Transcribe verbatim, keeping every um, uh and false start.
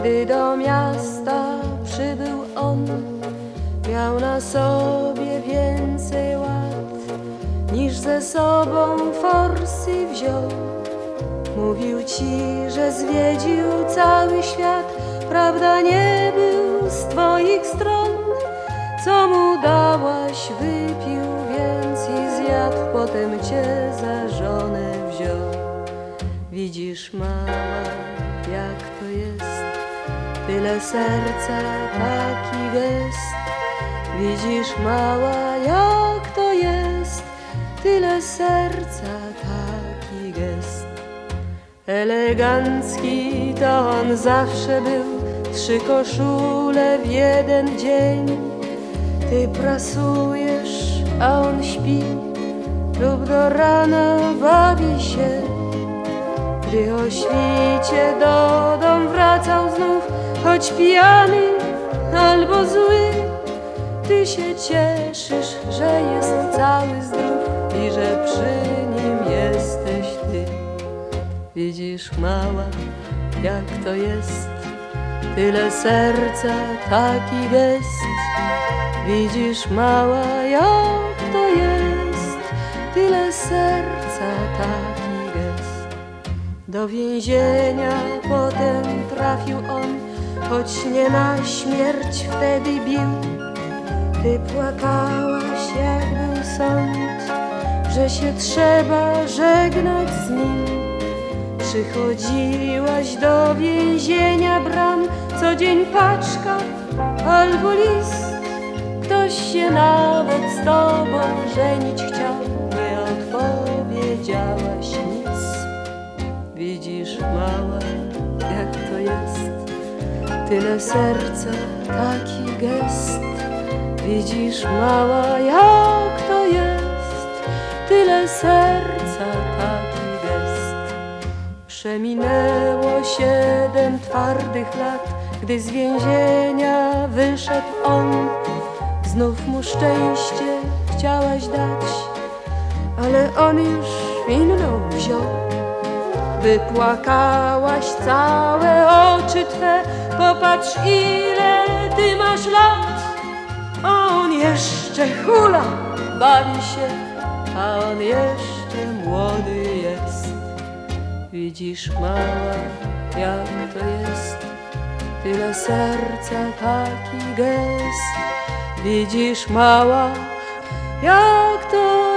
Gdy do miasta przybył on, miał na sobie więcej łat, niż ze sobą forsy wziął. Mówił ci, że zwiedził cały świat, prawda nie był z twoich stron. Co mu dałaś, wypił więc i zjadł, potem cię za żonę wziął. Widzisz, mała, jak to jest, tyle serca, taki gest. Widzisz, mała, jak to jest, tyle serca, taki gest. Elegancki to on zawsze był, trzy koszule w jeden dzień. Ty prasujesz, a on śpi lub do rana bawi się. Gdy o świcie do dom wracał znów, choć pijany albo zły, ty się cieszysz, że jest cały zdrów i że przy nim jesteś ty. Widzisz, mała, jak to jest, tyle serca, taki gest. Widzisz, mała, jak to jest, tyle serca, taki gest. Do więzienia potem trafił on, choć nie na śmierć wtedy bił. Ty płakałaś, jak był sąd, że się trzeba żegnać z nim. Przychodziłaś do więzienia bram, co dzień paczka albo list. Ktoś się nawet z tobą żenić chciał, nie odpowiedziałaś nic. Widzisz, mała, jak to jest, tyle serca, taki gest. Widzisz, mała, jak to jest, tyle serca, taki gest. Przeminęło siedem twardych lat, gdy z więzienia wyszedł on. Znów mu szczęście chciałaś dać, ale on już inną wziął. Wypłakałaś całe oczy twe, popatrz, ile ty masz lat. On jeszcze hula, bawi się, a on jeszcze młody jest. Widzisz, mała, jak to jest, tyle serca, taki gest. Widzisz, mała, jak to